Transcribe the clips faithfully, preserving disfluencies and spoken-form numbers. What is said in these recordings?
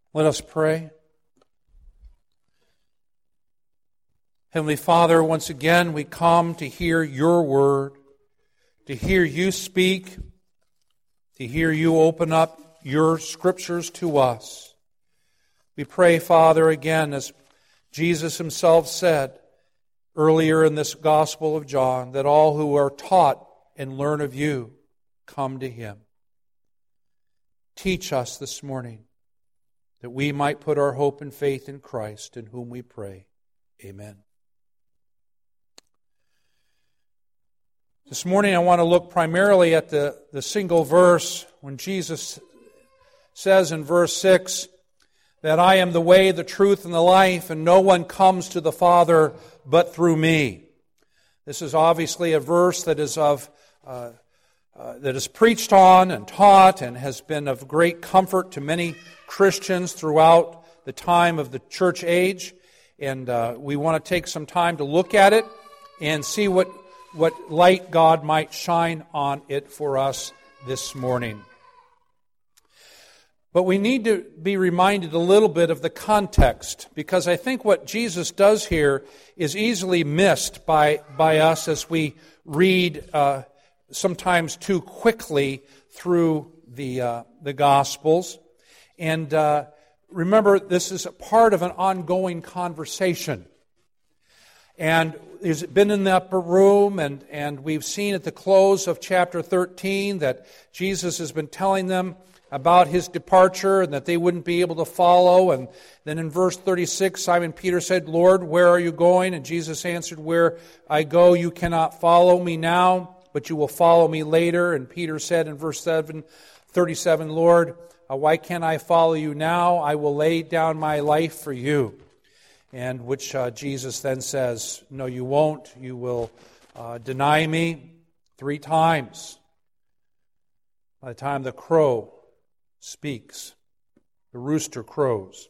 Let us pray. Heavenly Father, once again we come to hear your word, to hear you speak, to hear you open up your scriptures to us. We pray, Father, again, as Jesus himself said earlier in this Gospel of John, that all who are taught and learn of you come to him. Teach us this morning that we might put our hope and faith in Christ, in whom we pray. Amen. This morning I want to look primarily at the, the single verse when Jesus says in verse six that I am the way, the truth, and the life, and no one comes to the Father but through me. This is obviously a verse that is of uh, uh, that is preached on and taught and has been of great comfort to many Christians throughout the time of the church age. And uh, we want to take some time to look at it and see what what light God might shine on it for us this morning. But we need to be reminded a little bit of the context, because I think what Jesus does here is easily missed by, by us as we read uh, sometimes too quickly through the, uh, the Gospels. And uh, remember, this is a part of an ongoing conversation. And he's been in the upper room, and, and we've seen at the close of chapter thirteen that Jesus has been telling them about his departure and that they wouldn't be able to follow. And then in verse thirty-six, Simon Peter said, Lord, where are you going? And Jesus answered, where I go, you cannot follow me now, but you will follow me later. And Peter said in verse seven, thirty-seven, Lord, uh, why can't I follow you now? I will lay down my life for you. And which uh, Jesus then says, no, you won't. You will uh, deny me three times. By the time the crow speaks, the rooster crows.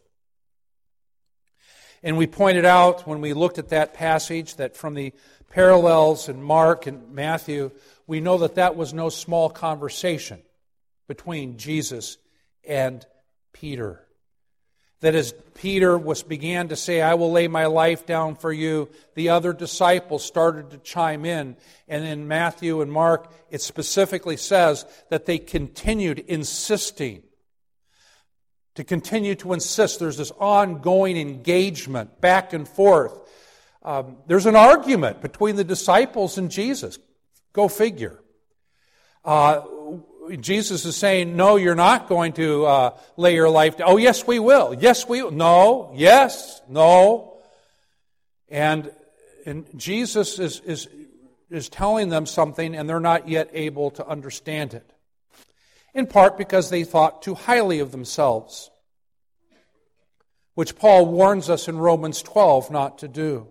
And we pointed out when we looked at that passage that from the parallels in Mark and Matthew, we know that that was no small conversation between Jesus and Peter. That as Peter was began to say, I will lay my life down for you, the other disciples started to chime in. And in Matthew and Mark, it specifically says that they continued insisting. To continue to insist. There's this ongoing engagement, back and forth. Um, there's an argument between the disciples and Jesus. Go figure. Uh, Jesus is saying, no, you're not going to uh, lay your life down. Oh, yes, we will. Yes, we will. No, yes, no. And, and Jesus is, is, is telling them something, and they're not yet able to understand it. In part because they thought too highly of themselves, which Paul warns us in Romans twelve not to do.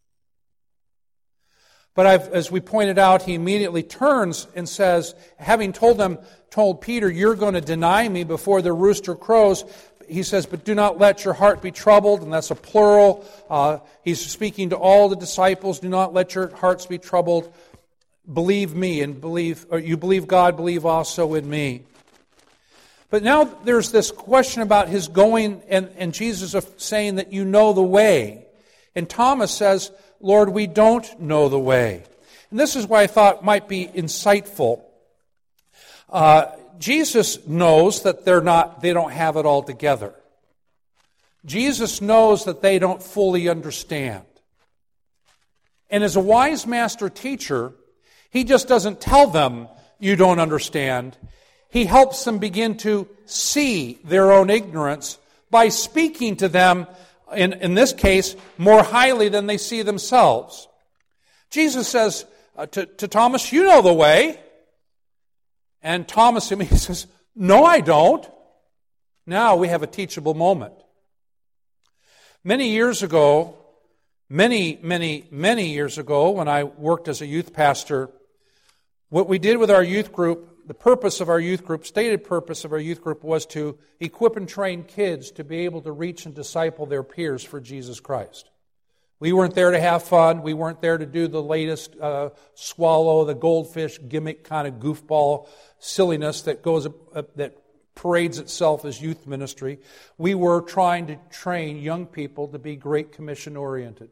But I've, as we pointed out, he immediately turns and says, having told them, told Peter, you're going to deny me before the rooster crows, he says, but do not let your heart be troubled, and that's a plural. Uh, he's speaking to all the disciples, do not let your hearts be troubled. Believe me, and believe, or you believe God, believe also in me. But now there's this question about his going, and, and Jesus saying that you know the way. And Thomas says, Lord, we don't know the way. And this is why I thought might be insightful. Uh, Jesus knows that they're not, they don't have it all together. Jesus knows that they don't fully understand. And as a wise master teacher, he just doesn't tell them you don't understand. He helps them begin to see their own ignorance by speaking to them, in, in this case, more highly than they see themselves. Jesus says uh, to, to Thomas, you know the way. And Thomas immediately says, no, I don't. Now we have a teachable moment. Many years ago, many, many, many years ago, when I worked as a youth pastor, what we did with our youth group, the purpose of our youth group, stated purpose of our youth group, was to equip and train kids to be able to reach and disciple their peers for Jesus Christ. We weren't there to have fun. We weren't there to do the latest uh, swallow, the goldfish gimmick kind of goofball silliness that goes uh, that parades itself as youth ministry. We were trying to train young people to be Great Commission oriented.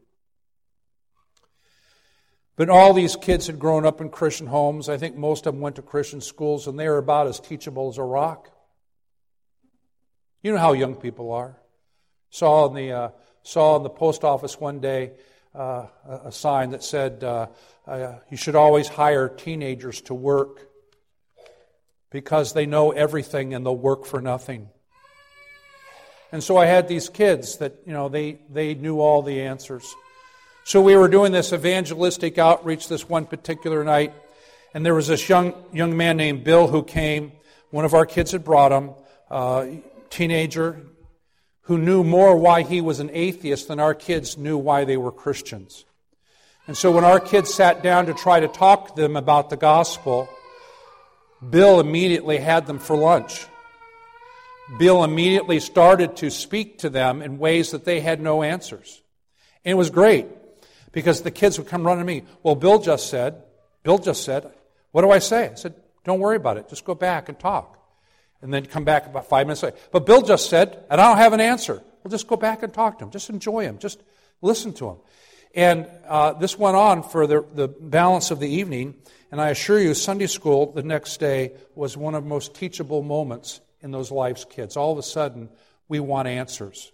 But all these kids had grown up in Christian homes. I think most of them went to Christian schools, and they were about as teachable as a rock. You know how young people are. Saw in the uh, saw in the post office one day uh, a, a sign that said, uh, uh, "You should always hire teenagers to work because they know everything and they'll work for nothing." And so I had these kids that you know they they knew all the answers. So we were doing this evangelistic outreach this one particular night, and there was this young young man named Bill who came. One of our kids had brought him, uh, teenager, who knew more why he was an atheist than our kids knew why they were Christians. And so when our kids sat down to try to talk to them about the gospel, Bill immediately had them for lunch. Bill immediately started to speak to them in ways that they had no answers. And it was great. Because the kids would come running to me. Well, Bill just said, Bill just said, what do I say? I said, don't worry about it. Just go back and talk. And then come back about five minutes later. But Bill just said, and I don't have an answer. Well, just go back and talk to him. Just enjoy him. Just listen to him. And uh, this went on for the, the balance of the evening. And I assure you, Sunday school the next day was one of the most teachable moments in those lives' kids. All of a sudden, we want answers.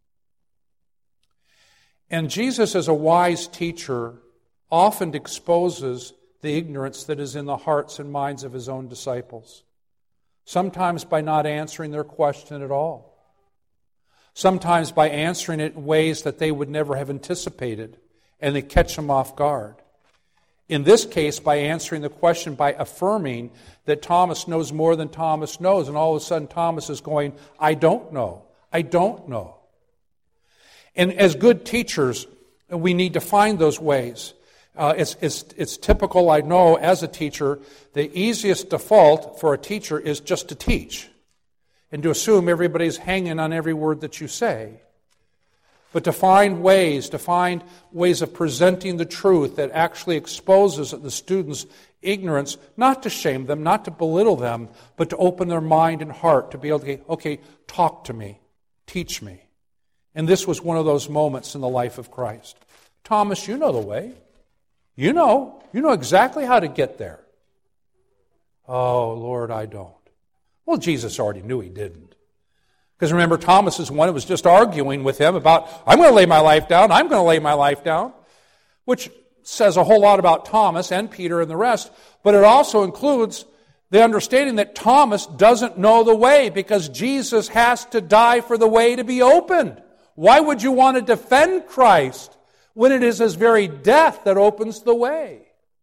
And Jesus, as a wise teacher, often exposes the ignorance that is in the hearts and minds of his own disciples. Sometimes by not answering their question at all. Sometimes by answering it in ways that they would never have anticipated, and they catch them off guard. In this case, by answering the question by affirming that Thomas knows more than Thomas knows, and all of a sudden Thomas is going, I don't know, I don't know. And as good teachers, we need to find those ways. Uh, it's, it's, it's typical, I know, as a teacher, the easiest default for a teacher is just to teach and to assume everybody's hanging on every word that you say. But to find ways, to find ways of presenting the truth that actually exposes the students' ignorance, not to shame them, not to belittle them, but to open their mind and heart to be able to say, okay, talk to me, teach me. And this was one of those moments in the life of Christ. Thomas, you know the way. You know. You know exactly how to get there. Oh, Lord, I don't. Well, Jesus already knew he didn't. Because remember, Thomas is one who was just arguing with him about, I'm going to lay my life down, I'm going to lay my life down, which says a whole lot about Thomas and Peter and the rest, but it also includes the understanding that Thomas doesn't know the way because Jesus has to die for the way to be opened. Why would you want to defend Christ when it is his very death that opens the way?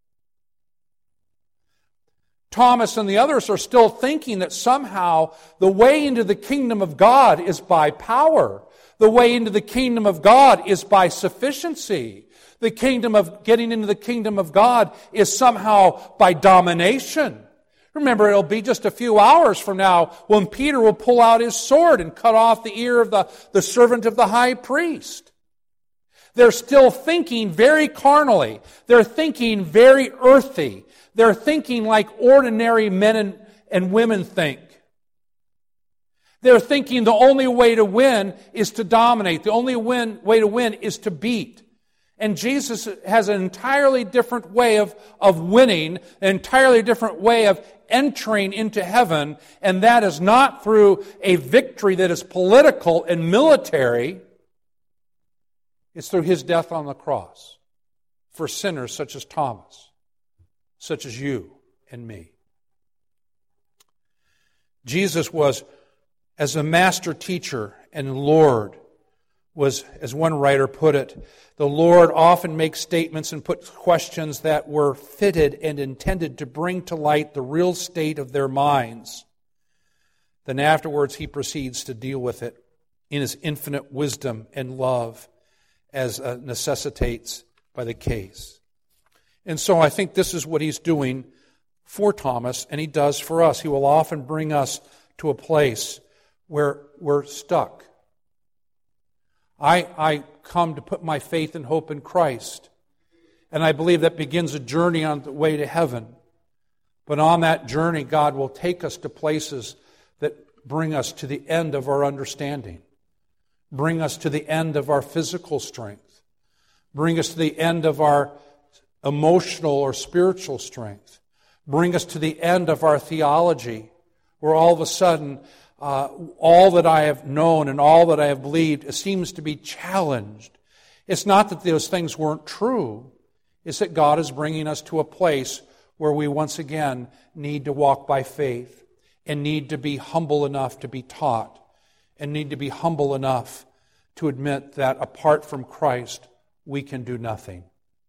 Thomas and the others are still thinking that somehow the way into the kingdom of God is by power. The way into the kingdom of God is by sufficiency. The kingdom of getting into the kingdom of God is somehow by domination. Remember, it'll be just a few hours from now when Peter will pull out his sword and cut off the ear of the, the servant of the high priest. They're still thinking very carnally. They're thinking very earthy. They're thinking like ordinary men and, and women think. They're thinking the only way to win is to dominate. The only win, way to win is to beat. And Jesus has an entirely different way of, of winning, an entirely different way of entering into heaven, and that is not through a victory that is political and military. It's through his death on the cross for sinners such as Thomas, such as you and me. Jesus was, as a master teacher and Lord, was, as one writer put it, the Lord often makes statements and puts questions that were fitted and intended to bring to light the real state of their minds. Then afterwards he proceeds to deal with it in his infinite wisdom and love as uh, necessitates by the case. And so I think this is what he's doing for Thomas, and he does for us. He will often bring us to a place where we're stuck. I, I come to put my faith and hope in Christ. And I believe that begins a journey on the way to heaven. But on that journey, God will take us to places that bring us to the end of our understanding. Bring us to the end of our physical strength. Bring us to the end of our emotional or spiritual strength. Bring us to the end of our theology, where all of a sudden, uh, all that I have known and all that I have believed seems to be challenged. It's not that those things weren't true. It's that God is bringing us to a place where we once again need to walk by faith and need to be humble enough to be taught and need to be humble enough to admit that apart from Christ, we can do nothing.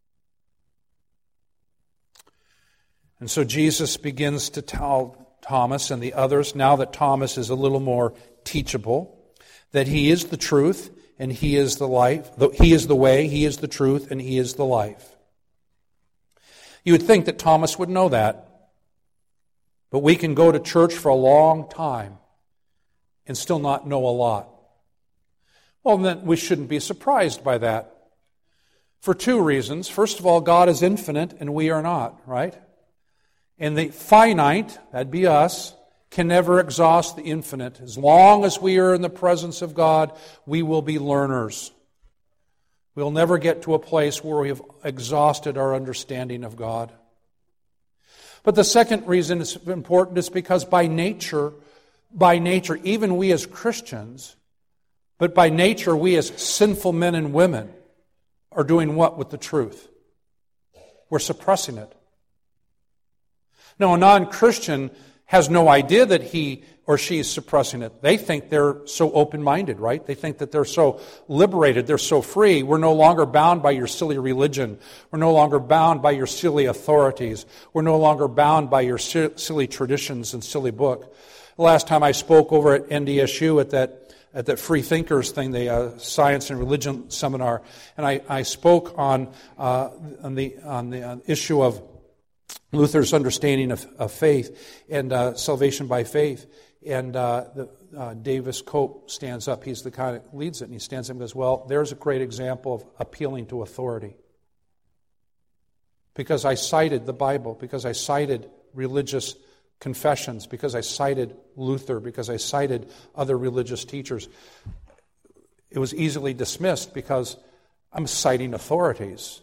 And so Jesus begins to tell Thomas and the others, now that Thomas is a little more teachable, that he is the truth and he is the life. He is the way, he is the truth, and he is the life. You would think that Thomas would know that. But we can go to church for a long time and still not know a lot. Well, then we shouldn't be surprised by that. For two reasons. First of all, God is infinite and we are not, right? And the finite, that'd be us, can never exhaust the infinite. As long as we are in the presence of God, we will be learners. We'll never get to a place where we have exhausted our understanding of God. But the second reason it's important is because by nature, by nature, even we as Christians, but by nature we as sinful men and women are doing what with the truth? We're suppressing it. Now, a non-Christian has no idea that he or she is suppressing it. They think they're so open-minded, right? They think that they're so liberated, they're so free. We're no longer bound by your silly religion. We're no longer bound by your silly authorities. We're no longer bound by your silly traditions and silly book. The last time I spoke over at N D S U at that at that Free Thinkers thing, the uh, Science and Religion Seminar, and I, I spoke on uh, on the on the uh, issue of Luther's understanding of, of faith and uh, salvation by faith. And uh, the, uh, Davis Cope stands up. He's the guy that leads it. And he stands up and goes, well, there's a great example of appealing to authority. Because I cited the Bible, because I cited religious confessions, because I cited Luther, because I cited other religious teachers, it was easily dismissed because I'm citing authorities.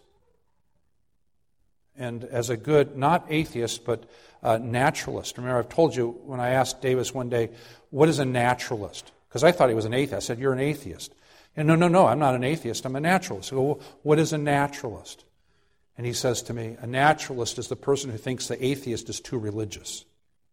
And as a good, not atheist, but uh, naturalist. Remember, I've told you when I asked Davis one day, what is a naturalist? Because I thought he was an atheist. I said, you're an atheist. And no, no, no, I'm not an atheist. I'm a naturalist. I go, well, what is a naturalist? And he says to me, a naturalist is the person who thinks the atheist is too religious.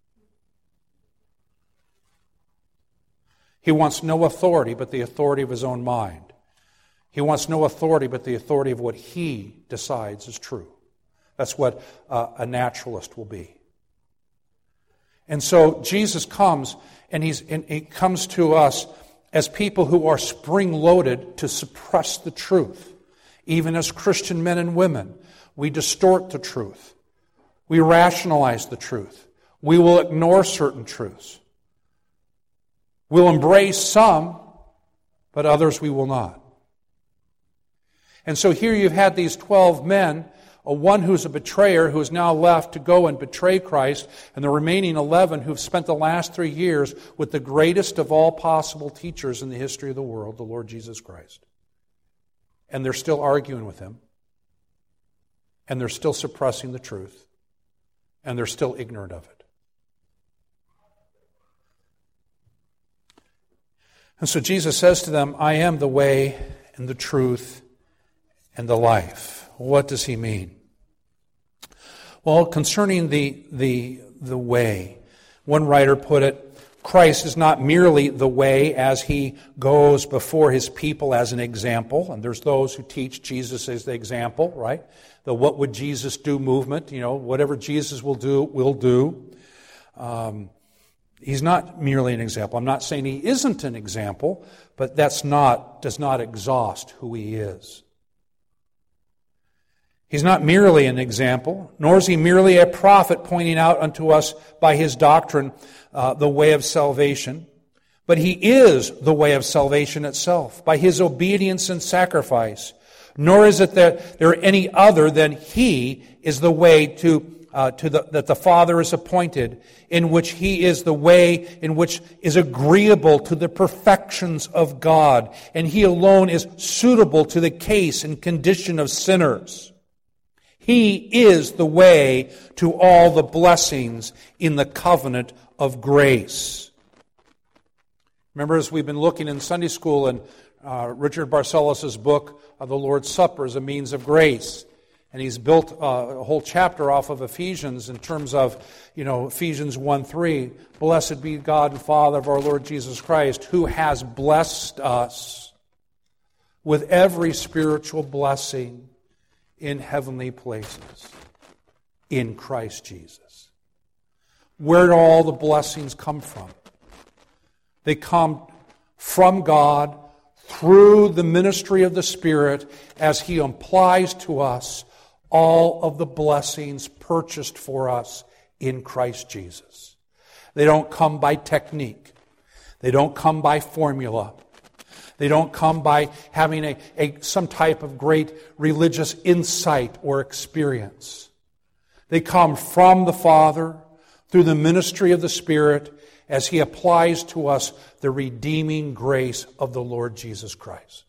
He wants no authority but the authority of his own mind. He wants no authority but the authority of what he decides is true. That's what uh, a naturalist will be. And so Jesus comes, and he's and he comes to us as people who are spring-loaded to suppress the truth. Even as Christian men and women, we distort the truth. We rationalize the truth. We will ignore certain truths. We'll embrace some, but others we will not. And so here you've had these twelve men, a one who's a betrayer who is now left to go and betray Christ, and the remaining eleven who've spent the last three years with the greatest of all possible teachers in the history of the world, the Lord Jesus Christ. And they're still arguing with him, and they're still suppressing the truth, and they're still ignorant of it. And so Jesus says to them, I am the way and the truth and the life. What does he mean? Well, concerning the, the, the way, one writer put it, Christ is not merely the way as he goes before his people as an example, and there's those who teach Jesus as the example, right? The what would Jesus do movement, you know, whatever Jesus will do, will do. Um, he's not merely an example. I'm not saying he isn't an example, but that's not, does not exhaust who he is. He's not merely an example, nor is he merely a prophet pointing out unto us by his doctrine uh, the way of salvation, but he is the way of salvation itself by his obedience and sacrifice. Nor is it that there any other than he is the way to uh, to the, that the Father is appointed, in which He is the way in which is agreeable to the perfections of God, and He alone is suitable to the case and condition of sinners. He is the way to all the blessings in the covenant of grace. Remember, as we've been looking in Sunday school in uh, Richard Barcellos' book of the Lord's Supper as a means of grace, and he's built uh, a whole chapter off of Ephesians in terms of, you know, Ephesians one three, blessed be God and Father of our Lord Jesus Christ, who has blessed us with every spiritual blessing in heavenly places in Christ Jesus. Where do all the blessings come from? They come from God through the ministry of the Spirit as He applies to us all of the blessings purchased for us in Christ Jesus. They don't come by technique. They don't come by formula. They don't come by having a, a some type of great religious insight or experience. They come from the Father through the ministry of the Spirit as He applies to us the redeeming grace of the Lord Jesus Christ.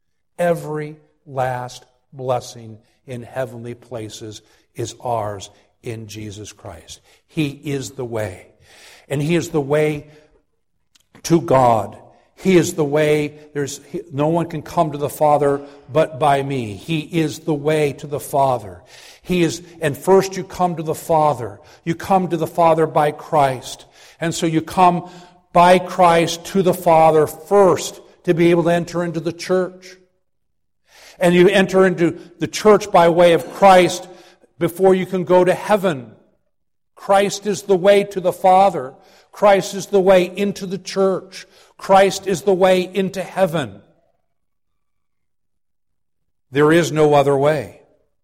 Every last blessing in heavenly places is ours in Jesus Christ. He is the way. And He is the way to God. He is the way. There's no one can come to the Father but by me. He is the way to the Father. He is, and first you come to the Father. You come to the Father by Christ. And so you come by Christ to the Father first to be able to enter into the church. And you enter into the church by way of Christ before you can go to heaven. Christ is the way to the Father. Christ is the way into the church. Christ is the way into heaven. There is no other way.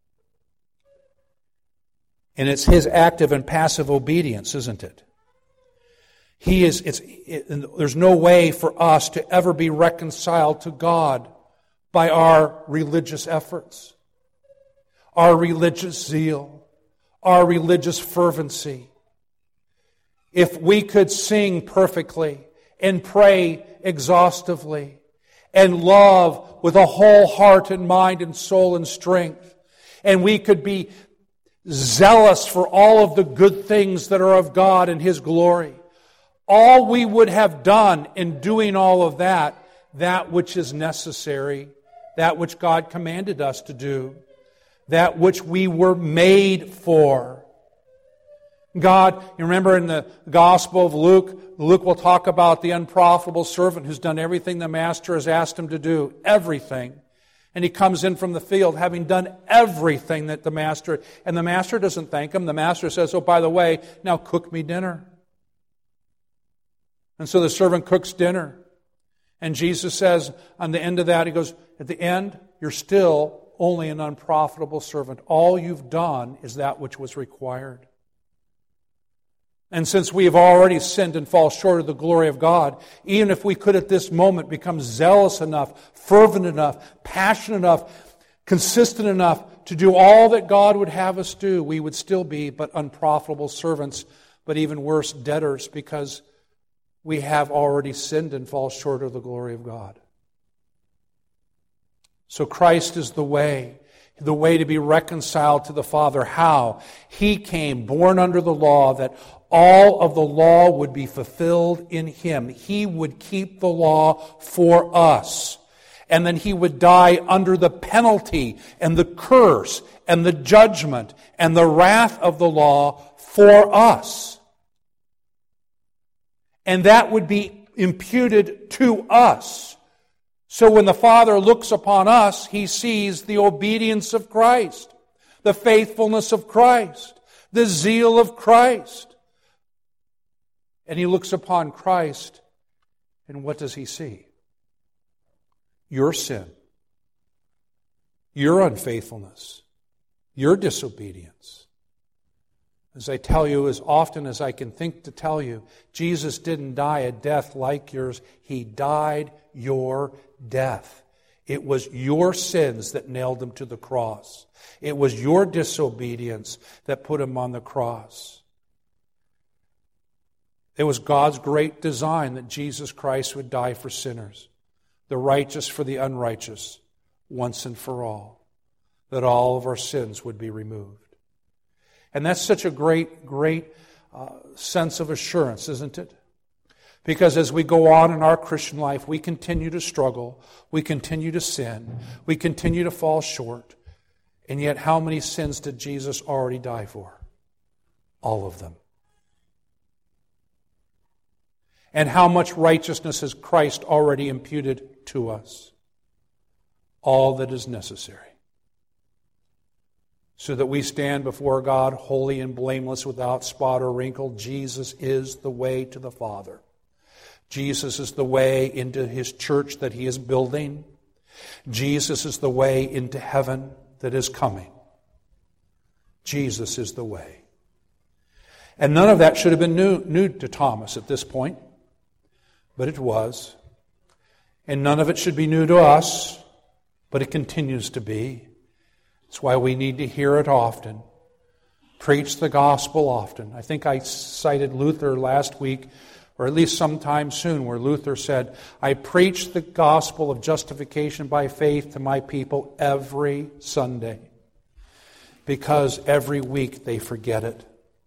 And it's His active and passive obedience, isn't it? He is. It's. It, there's no way for us to ever be reconciled to God by our religious efforts, our religious zeal, our religious fervency. If we could sing perfectly and pray exhaustively and love with a whole heart and mind and soul and strength, and we could be zealous for all of the good things that are of God and His glory, all we would have done in doing all of that, that which is necessary, that which God commanded us to do, that which we were made for. God, you remember in the Gospel of Luke, Luke will talk about the unprofitable servant who's done everything the master has asked him to do. Everything. And he comes in from the field having done everything that the master, and the master doesn't thank him. The master says, oh, by the way, now cook me dinner. And so the servant cooks dinner. And Jesus says, on the end of that, He goes, at the end, you're still only an unprofitable servant. All you've done is that which was required. And since we have already sinned and fall short of the glory of God, even if we could at this moment become zealous enough, fervent enough, passionate enough, consistent enough to do all that God would have us do, we would still be but unprofitable servants, but even worse, debtors, because we have already sinned and fall short of the glory of God. So Christ is the way, the way to be reconciled to the Father. How? He came, born under the law, that all of the law would be fulfilled in Him. He would keep the law for us. And then He would die under the penalty and the curse and the judgment and the wrath of the law for us. And that would be imputed to us. So when the Father looks upon us, He sees the obedience of Christ, the faithfulness of Christ, the zeal of Christ. And He looks upon Christ, and what does He see? Your sin, your unfaithfulness, your disobedience. As I tell you, as often as I can think to tell you, Jesus didn't die a death like yours. He died your death It was your sins that nailed him to the cross. It was your disobedience that put him on the cross. It was God's great design that Jesus Christ would die for sinners, the righteous for the unrighteous, once and for all, that all of our sins would be removed. And that's such a great, great uh, sense of assurance, isn't it? Because as we go on in our Christian life, we continue to struggle, we continue to sin, we continue to fall short. And yet, how many sins did Jesus already die for? All of them. And how much righteousness has Christ already imputed to us? All that is necessary. So that we stand before God holy and blameless, without spot or wrinkle. Jesus is the way to the Father. Jesus is the way into His church that He is building. Jesus is the way into heaven that is coming. Jesus is the way. And none of that should have been new, new to Thomas at this point, but it was. And none of it should be new to us, but it continues to be. That's why we need to hear it often. Preach the gospel often. I think I cited Luther last week, or at least sometime soon, where Luther said, I preach the gospel of justification by faith to my people every Sunday, because every week they forget it.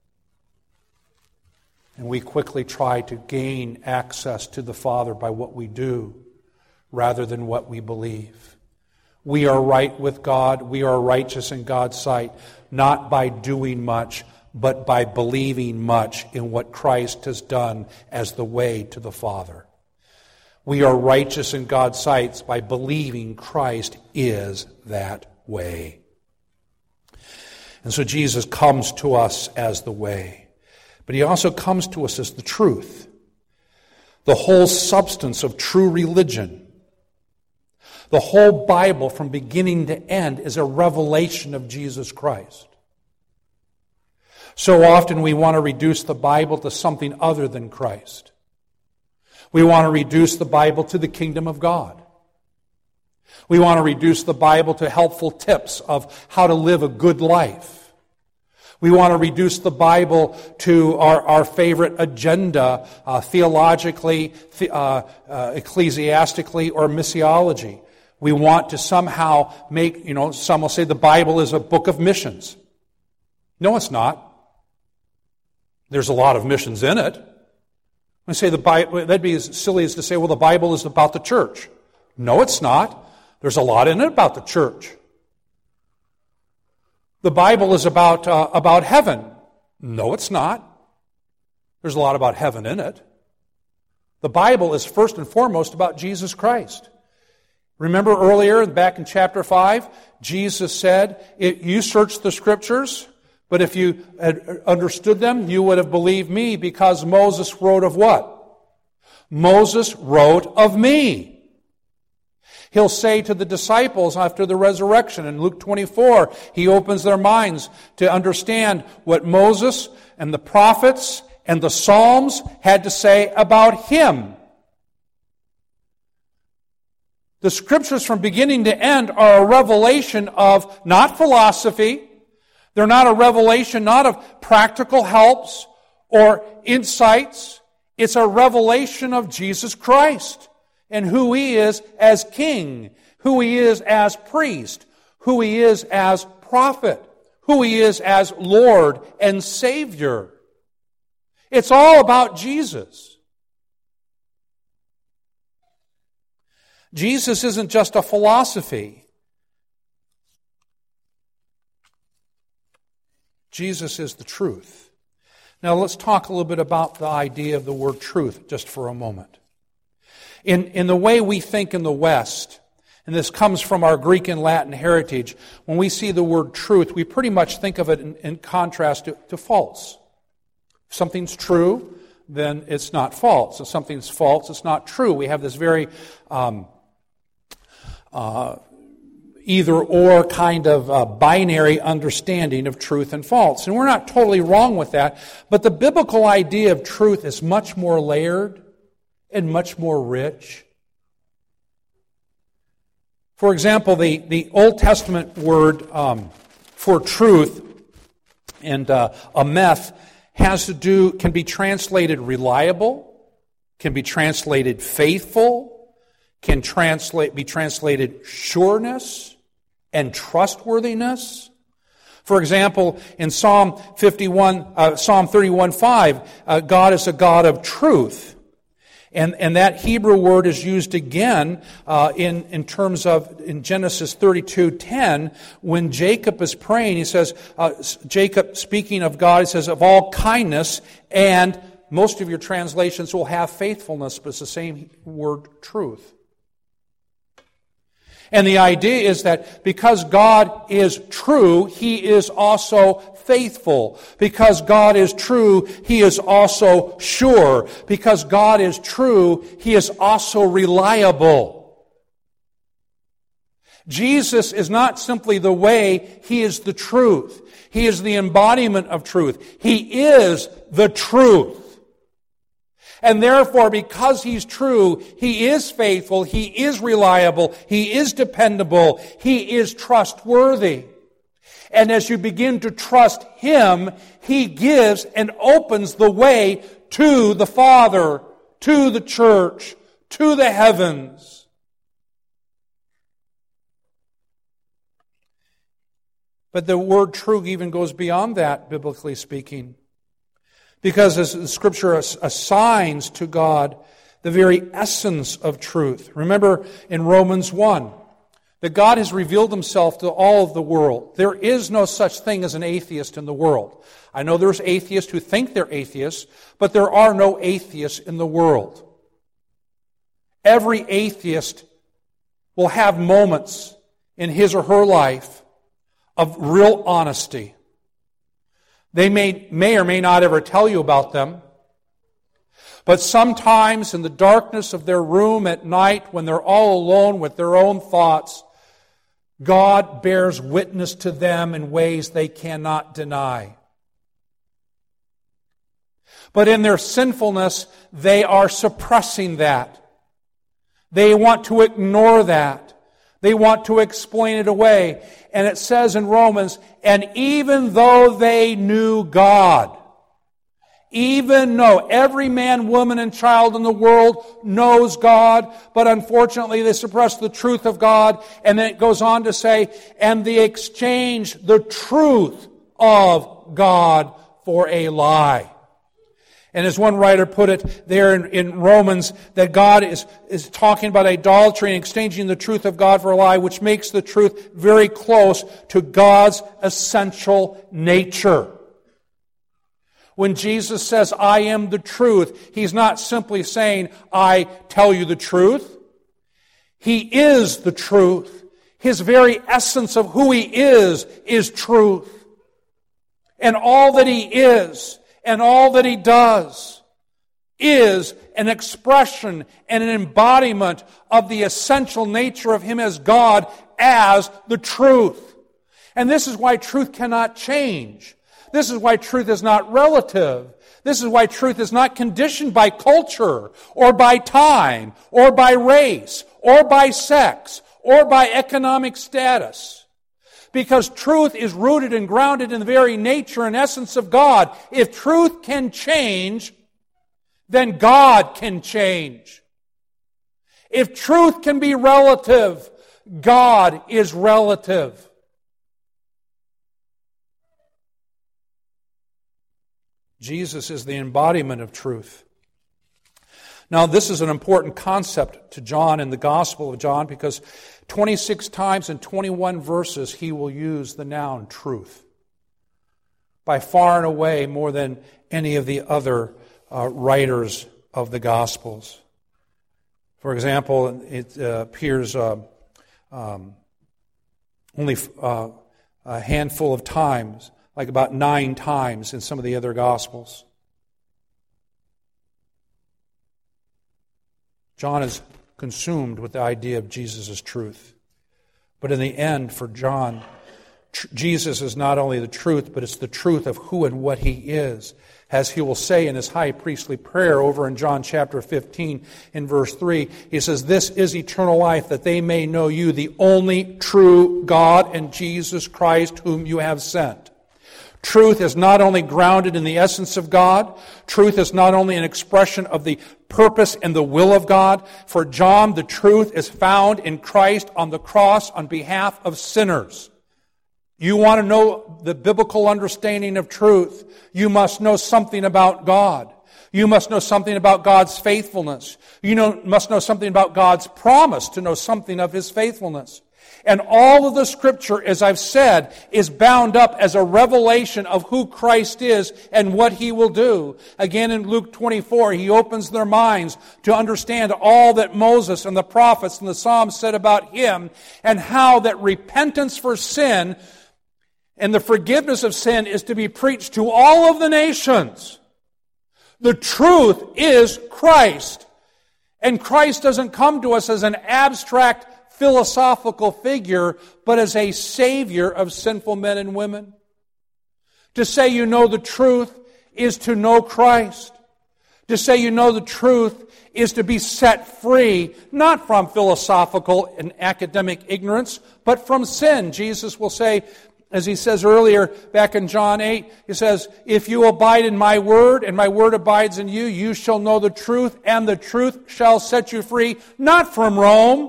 And we quickly try to gain access to the Father by what we do rather than what we believe. We are right with God, we are righteous in God's sight, not by doing much, but by believing much in what Christ has done as the way to the Father. We are righteous in God's sight by believing Christ is that way. And so Jesus comes to us as the way. But He also comes to us as the truth. The whole substance of true religion. The whole Bible from beginning to end is a revelation of Jesus Christ. So often we want to reduce the Bible to something other than Christ. We want to reduce the Bible to the kingdom of God. We want to reduce the Bible to helpful tips of how to live a good life. We want to reduce the Bible to our, our favorite agenda, uh, theologically, the, uh, uh, ecclesiastically, or missiology. We want to somehow make, you know, some will say the Bible is a book of missions. No, it's not. There's a lot of missions in it. I say the Bible, that'd be as silly as to say, well, the Bible is about the church. No, it's not. There's a lot in it about the church. The Bible is about uh, about heaven. No, it's not. There's a lot about heaven in it. The Bible is first and foremost about Jesus Christ. Remember earlier, back in chapter five, Jesus said, you search the Scriptures, but if you had understood them, you would have believed me, because Moses wrote of what? Moses wrote of me. He'll say to the disciples after the resurrection in Luke twenty-four, He opens their minds to understand what Moses and the prophets and the Psalms had to say about Him. The Scriptures from beginning to end are a revelation of not philosophy. They're not a revelation, not of practical helps or insights. It's a revelation of Jesus Christ and who He is as King, who He is as priest, who He is as prophet, who He is as Lord and Savior. It's all about Jesus. Jesus isn't just a philosophy. Jesus is the truth. Now let's talk a little bit about the idea of the word truth just for a moment. In, in the way we think in the West, and this comes from our Greek and Latin heritage, when we see the word truth, we pretty much think of it in, in contrast to, to false. If something's true, then it's not false. If something's false, it's not true. We have this very um, uh, either-or kind of uh, binary understanding of truth and false. And we're not totally wrong with that, but the biblical idea of truth is much more layered and much more rich. For example, the, the Old Testament word um, for truth and uh, ameth has to do, can be translated reliable, can be translated faithful, can translate be translated sureness and trustworthiness. For example, in Psalm fifty-one, uh, Psalm thirty-one five, uh, God is a God of truth. And, and that Hebrew word is used again uh, in, in terms of, in Genesis thirty-two ten, when Jacob is praying, he says, uh, Jacob, speaking of God, he says, of all kindness, and most of your translations will have faithfulness, but it's the same word, truth. And the idea is that because God is true, He is also faithful. Because God is true, He is also sure. Because God is true, He is also reliable. Jesus is not simply the way, He is the truth. He is the embodiment of truth. He is the truth. And therefore, because He's true, He is faithful, He is reliable, He is dependable, He is trustworthy. And as you begin to trust Him, He gives and opens the way to the Father, to the church, to the heavens. But the word true even goes beyond that, biblically speaking. Because as the Scripture assigns to God the very essence of truth. Remember in Romans one, that God has revealed Himself to all of the world. There is no such thing as an atheist in the world. I know there's atheists who think they're atheists, but there are no atheists in the world. Every atheist will have moments in his or her life of real honesty. They may, may or may not ever tell you about them. But sometimes in the darkness of their room at night, when they're all alone with their own thoughts, God bears witness to them in ways they cannot deny. But in their sinfulness, they are suppressing that. They want to ignore that. They want to explain it away. And it says in Romans, and even though they knew God, even though every man, woman, and child in the world knows God, but unfortunately they suppress the truth of God. And then it goes on to say, and they exchange the truth of God for a lie. And as one writer put it there in, in Romans, that God is, is talking about idolatry and exchanging the truth of God for a lie, which makes the truth very close to God's essential nature. When Jesus says, I am the truth, He's not simply saying, I tell you the truth. He is the truth. His very essence of who He is, is truth. And all that He is, and all that He does is an expression and an embodiment of the essential nature of Him as God, as the truth. And this is why truth cannot change. This is why truth is not relative. This is why truth is not conditioned by culture, or by time, or by race, or by sex, or by economic status. Because truth is rooted and grounded in the very nature and essence of God. If truth can change, then God can change. If truth can be relative, God is relative. Jesus is the embodiment of truth. Now, this is an important concept to John in the Gospel of John, because twenty-six times in twenty-one verses he will use the noun truth. By far and away more than any of the other uh, writers of the Gospels. For example, it uh, appears uh, um, only uh, a handful of times, like about nine times in some of the other Gospels. John is consumed with the idea of Jesus' truth. But in the end, for John, tr- Jesus is not only the truth, but it's the truth of who and what He is, As he will say in his high priestly prayer over in John chapter fifteen in verse three, he says, "This is eternal life, that they may know you, the only true God, and Jesus Christ, whom you have sent." Truth is not only grounded in the essence of God. Truth is not only an expression of the purpose and the will of God. For John, the truth is found in Christ on the cross on behalf of sinners. You want to know the biblical understanding of truth, you must know something about God. You must know something about God's faithfulness. You know, must know something about God's promise to know something of His faithfulness. And all of the Scripture, as I've said, is bound up as a revelation of who Christ is and what He will do. Again, in Luke twenty-four, He opens their minds to understand all that Moses and the prophets and the Psalms said about Him, and how that repentance for sin and the forgiveness of sin is to be preached to all of the nations. The truth is Christ. And Christ doesn't come to us as an abstract philosophical figure, but as a Savior of sinful men and women. To say you know the truth is to know Christ. To say you know the truth is to be set free, not from philosophical and academic ignorance, but from sin. Jesus will say, as He says earlier back in John eight, He says, "If you abide in my word and my word abides in you, you shall know the truth, and the truth shall set you free," not from Rome,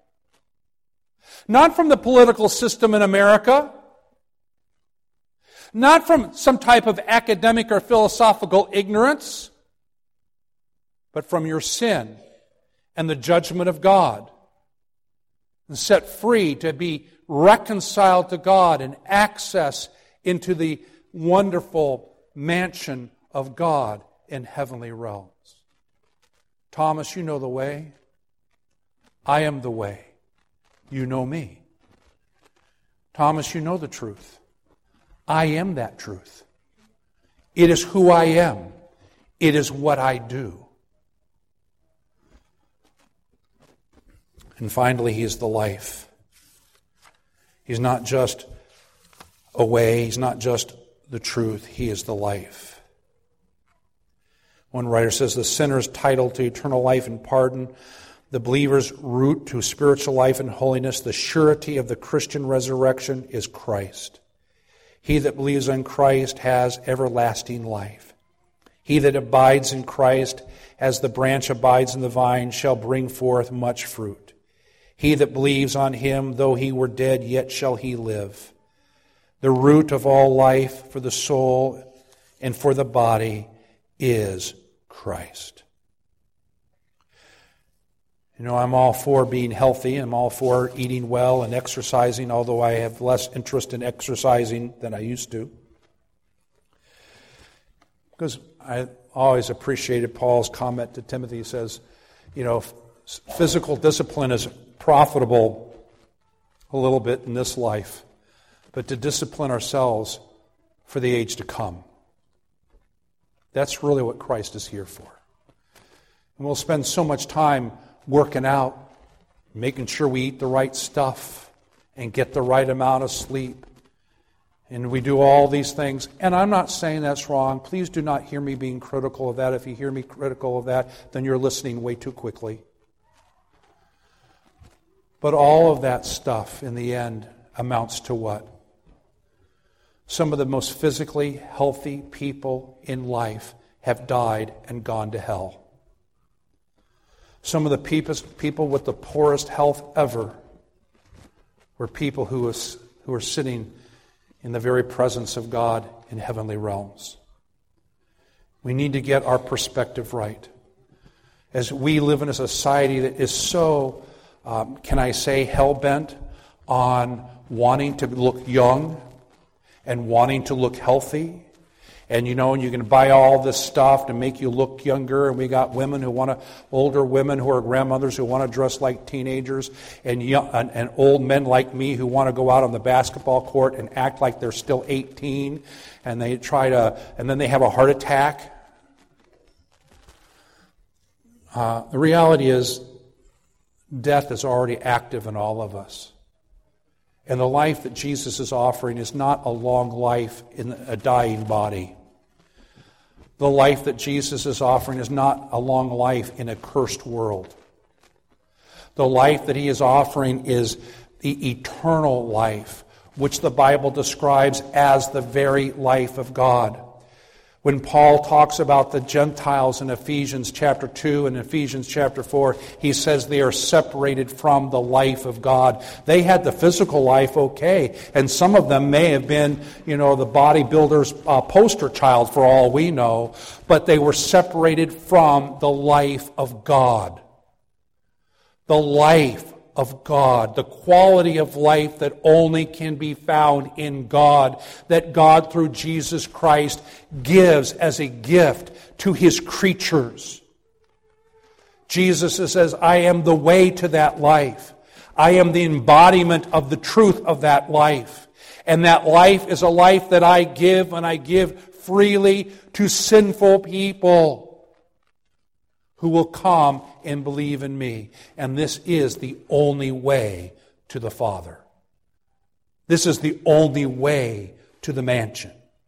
not from the political system in America, not from some type of academic or philosophical ignorance, but from your sin and the judgment of God, and set free to be reconciled to God and access into the wonderful mansion of God in heavenly realms. Thomas, you know the way. I am the way. You know me. Thomas, you know the truth. I am that truth. It is who I am. It is what I do. And finally, He is the life. He's not just a way. He's not just the truth. He is the life. One writer says, the sinner's title to eternal life and pardon, the believer's route to spiritual life and holiness, the surety of the Christian resurrection is Christ. He that believes on Christ has everlasting life. He that abides in Christ, as the branch abides in the vine, shall bring forth much fruit. He that believes on Him, though he were dead, yet shall he live. The root of all life for the soul and for the body is Christ. You know, I'm all for being healthy. I'm all for eating well and exercising, although I have less interest in exercising than I used to. Because I always appreciated Paul's comment to Timothy. He says, you know, physical discipline is profitable a little bit in this life, but to discipline ourselves for the age to come. That's really what Christ is here for. And we'll spend so much time working out, making sure we eat the right stuff and get the right amount of sleep. And we do all these things. And I'm not saying that's wrong. Please do not hear me being critical of that. If you hear me critical of that, then you're listening way too quickly. But all of that stuff, in the end, amounts to what? Some of the most physically healthy people in life have died and gone to hell. Some of the people with the poorest health ever were people who was, who are sitting in the very presence of God in heavenly realms. We need to get our perspective right. As we live in a society that is so Um, can I say, hell-bent on wanting to look young and wanting to look healthy. And, you know, and you can buy all this stuff to make you look younger. And we got women who want to, older women who are grandmothers who want to dress like teenagers. And, young, and, and old men like me who want to go out on the basketball court and act like they're still eighteen. And they try to, and then they have a heart attack. Uh, the reality is, death is already active in all of us. And the life that Jesus is offering is not a long life in a dying body, The life that Jesus is offering is not a long life in a cursed world. The life that he is offering is the eternal life, which the Bible describes as the very life of God. When Paul talks about the Gentiles in Ephesians chapter two and Ephesians chapter four, he says they are separated from the life of God. They had the physical life okay, and some of them may have been, you know, the bodybuilder's uh, poster child for all we know, but they were separated from the life of God. The life of God, the quality of life that only can be found in God, that God through Jesus Christ gives as a gift to his creatures. Jesus says, I am the way to that life. I am the embodiment of the truth of that life. And that life is a life that I give, and I give freely to sinful people who will come and believe in me. And this is the only way to the Father. This is the only way to the mansion.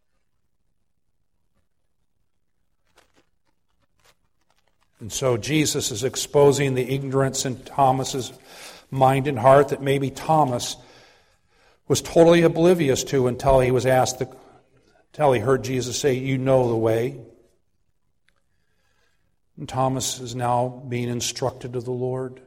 And so Jesus is exposing the ignorance in Thomas's mind and heart that maybe Thomas was totally oblivious to until he was asked, the, until he heard Jesus say, you know the way. And Thomas is now being instructed of the Lord.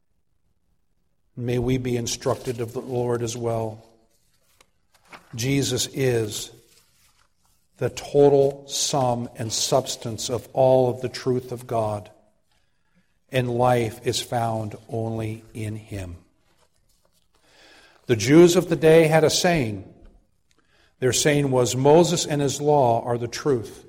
May we be instructed of the Lord as well. Jesus is the total sum and substance of all of the truth of God. And life is found only in him. The Jews of the day had a saying. Their saying was, Moses and his law are the truth.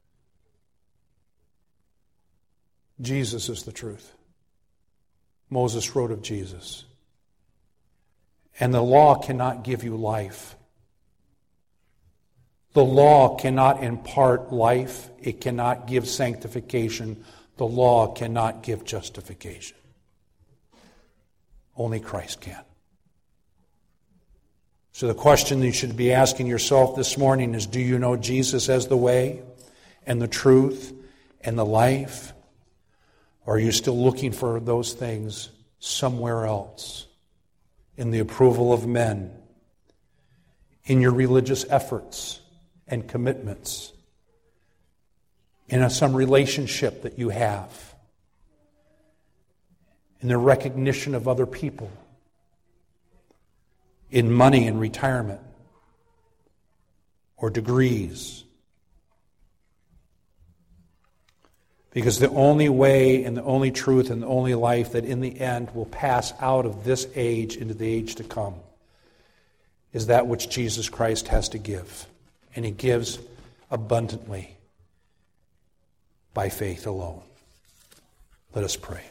Jesus is the truth. Moses wrote of Jesus. And the law cannot give you life. The law cannot impart life. It cannot give sanctification. The law cannot give justification. Only Christ can. So the question you should be asking yourself this morning is, do you know Jesus as the way and the truth and the life? Or are you still looking for those things somewhere else? In the approval of men, in your religious efforts and commitments, in a, some relationship that you have, in the recognition of other people, in money and retirement, or degrees. Because the only way and the only truth and the only life that in the end will pass out of this age into the age to come is that which Jesus Christ has to give. And he gives abundantly by faith alone. Let us pray.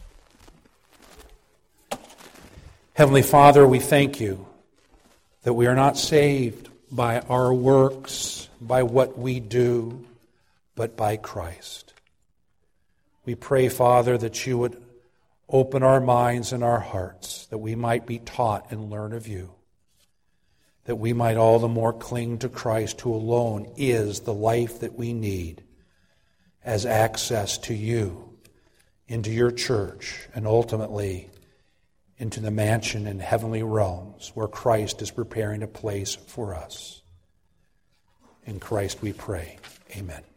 Heavenly Father, we thank you that we are not saved by our works, by what we do, but by Christ. We pray, Father, that you would open our minds and our hearts, that we might be taught and learn of you, that we might all the more cling to Christ, who alone is the life that we need as access to you, into your church, and ultimately into the mansion in heavenly realms where Christ is preparing a place for us. In Christ we pray. Amen.